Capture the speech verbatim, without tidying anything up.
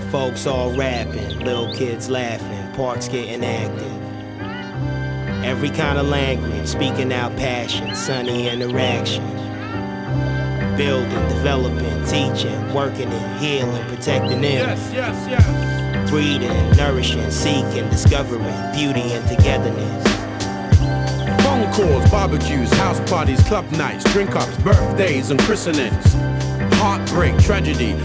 folks all rapping, little kids laughing, parks getting active. Every kind of language, speaking out passion, sunny interaction. Building, developing, teaching, working it, healing, protecting them. Yes, yes, yes. Breeding, nourishing, seeking, discovering beauty and togetherness. Phone calls, barbecues, house parties, club nights, drink-ups, birthdays and christenings. Heartbreak, tragedy,